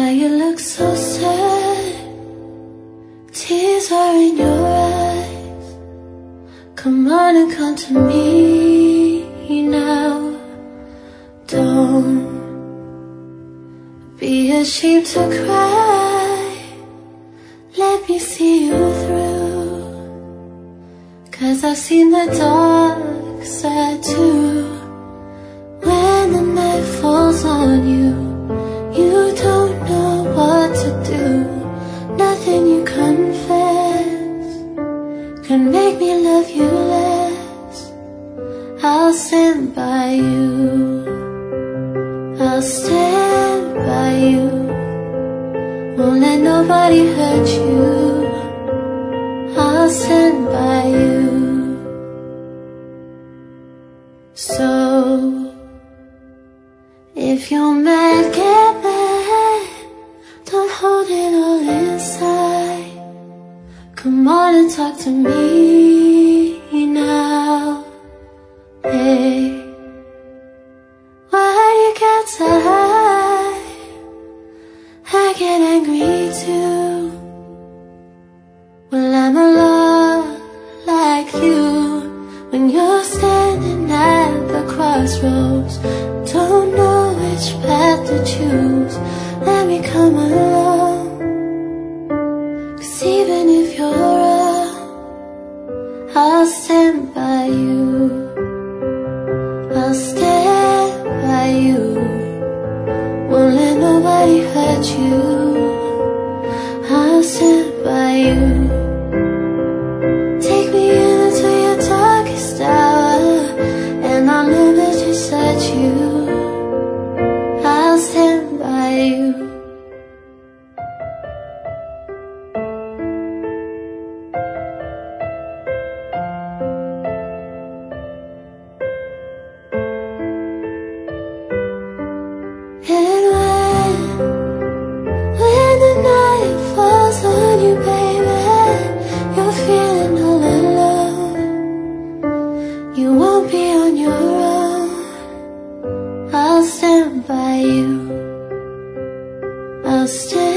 Why you look so sad? Tears are in your eyes. Come on and come to me now. Don't be ashamed to cry. Let me see you through, 'cause I've seen the dark side too. When the night falls on you, you don't know what to do. Nothing you confess can make me love you less. I'll stand by you, I'll stand by you. Won't let nobody hurt you. I'll stand by you. So if you're mad, get mad. Don't hold it all inside. Come on and talk to me now. Hey, why you get so high? I get angry too. Well, I'm a lot like you. When you're standing at the crossroads, don't know which path to choose. Let me come along, 'cause even if you're wrong, I'll stand by you, I'll stand by you. Won't let nobody hurt you. I'll stand by you. Take me into your darkest hour, and I'll never desert you. I'll stand by you. And when the night falls on you, baby, you're feeling all alone. You won't be on your own. I'll stand by you, I'll stand